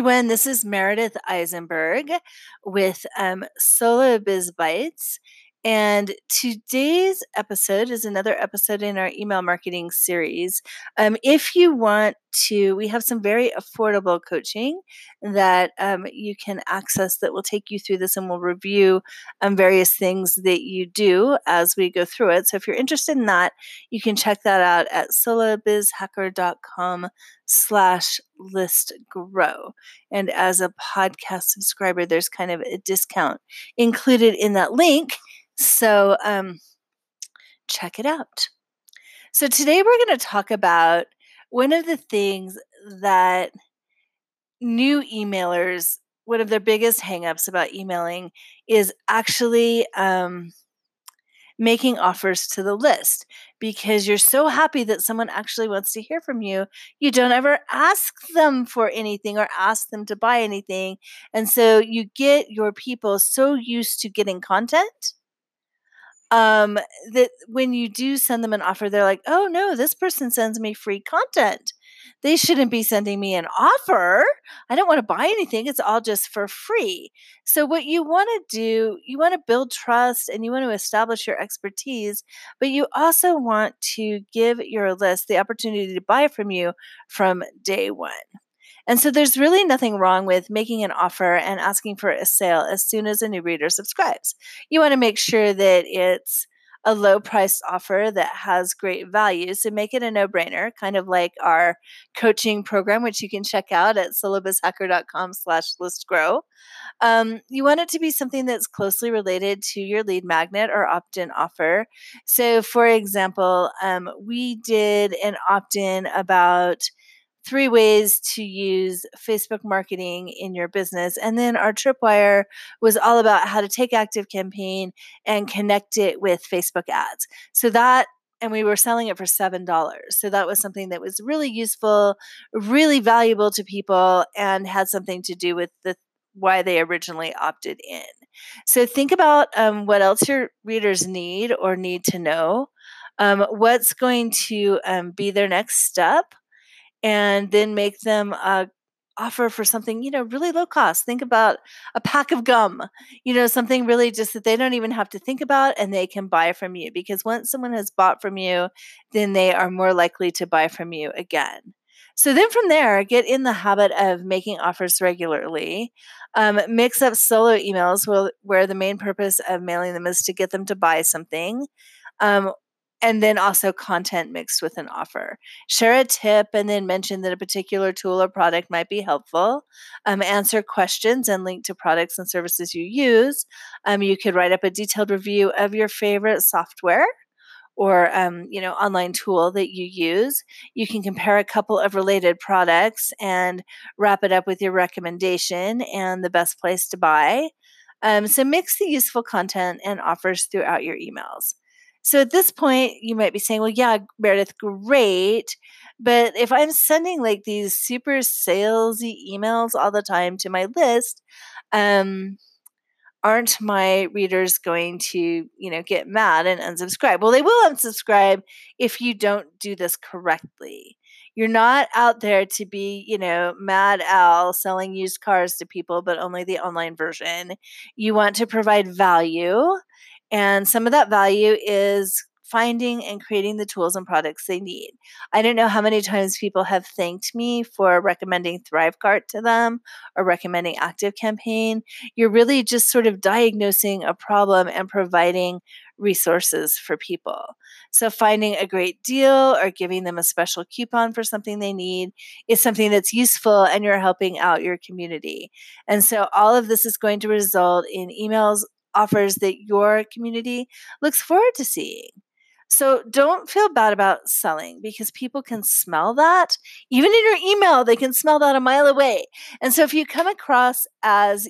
everyone. This is Meredith Eisenberg with Solo Biz Bites. And today's episode is another episode in our email marketing series. If you want to, we have some very affordable coaching that you can access that will take you through this, and we'll review various things that you do as we go through it. So if you're interested in that, you can check that out at solobizhacker.com/listgrow. And as a podcast subscriber, there's kind of a discount included in that link. So check it out. So today we're going to talk about one of the things that new emailers, one of their biggest hangups about emailing is actually making offers to the list, because you're so happy that someone actually wants to hear from you. You don't ever ask them for anything or ask them to buy anything. And so you get your people so used to getting content that when you do send them an offer, they're like, oh no, this person sends me free content. They shouldn't be sending me an offer. I don't want to buy anything. It's all just for free. So what you want to do, you want to build trust and you want to establish your expertise, but you also want to give your list the opportunity to buy from you from day one. And so there's really nothing wrong with making an offer and asking for a sale as soon as a new reader subscribes. You want to make sure that it's a low-priced offer that has great value. So make it a no-brainer, kind of like our coaching program, which you can check out at solobizhacker.com/listgrow. You want it to be something that's closely related to your lead magnet or opt-in offer. So for example, we did an opt-in about 3 ways to use Facebook marketing in your business. And then our tripwire was all about how to take ActiveCampaign and connect it with Facebook ads. And we were selling it for $7. So that was something that was really useful, really valuable to people, and had something to do with why they originally opted in. So think about what else your readers need or need to know, what's going to be their next step, and then make them offer for something, really low cost. Think about a pack of gum, something really just that they don't even have to think about and they can buy from you, because once someone has bought from you, then they are more likely to buy from you again. So then from there, get in the habit of making offers regularly. Mix up solo emails where the main purpose of mailing them is to get them to buy something. And then also content mixed with an offer. Share a tip and then mention that a particular tool or product might be helpful. Answer questions and link to products and services you use. You could write up a detailed review of your favorite software or online tool that you use. You can compare a couple of related products and wrap it up with your recommendation and the best place to buy. So mix the useful content and offers throughout your emails. So at this point, you might be saying, well, yeah, Meredith, great. But if I'm sending like these super salesy emails all the time to my list, aren't my readers going to, get mad and unsubscribe? Well, they will unsubscribe if you don't do this correctly. You're not out there to be, Mad Al selling used cars to people, but only the online version. You want to provide value. And some of that value is finding and creating the tools and products they need. I don't know how many times people have thanked me for recommending ThriveCart to them or recommending ActiveCampaign. You're really just sort of diagnosing a problem and providing resources for people. So finding a great deal or giving them a special coupon for something they need is something that's useful, and you're helping out your community. And so all of this is going to result in emails, offers that your community looks forward to seeing. So don't feel bad about selling, because people can smell that. Even in your email, they can smell that a mile away. And so if you come across as,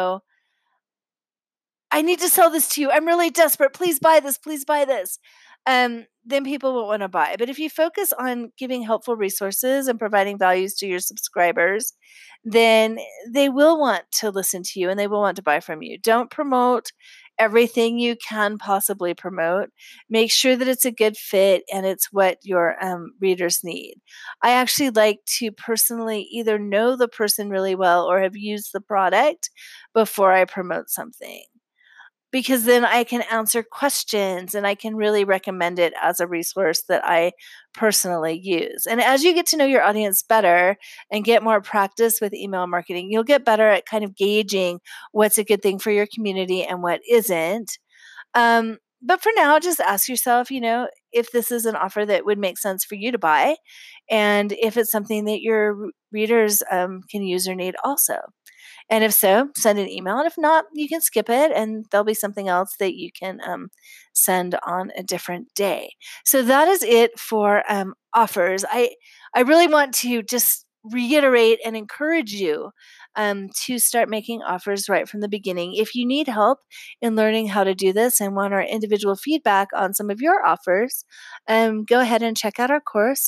I need to sell this to you, I'm really desperate, please buy this, then people won't want to buy. But if you focus on giving helpful resources and providing values to your subscribers, then they will want to listen to you and they will want to buy from you. Don't promote everything you can possibly promote. Make sure that it's a good fit and it's what your readers need. I actually like to personally either know the person really well or have used the product before I promote something, because then I can answer questions and I can really recommend it as a resource that I personally use. And as you get to know your audience better and get more practice with email marketing, you'll get better at kind of gauging what's a good thing for your community and what isn't. But for now, just ask yourself, if this is an offer that would make sense for you to buy, and if it's something that your readers can use or need also. And if so, send an email. And if not, you can skip it and there'll be something else that you can send on a different day. So that is it for offers. I really want to just reiterate and encourage you to start making offers right from the beginning. If you need help in learning how to do this and want our individual feedback on some of your offers, go ahead and check out our course,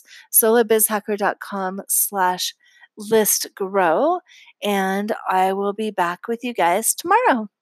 solobizhacker.com/list grow, and I will be back with you guys tomorrow.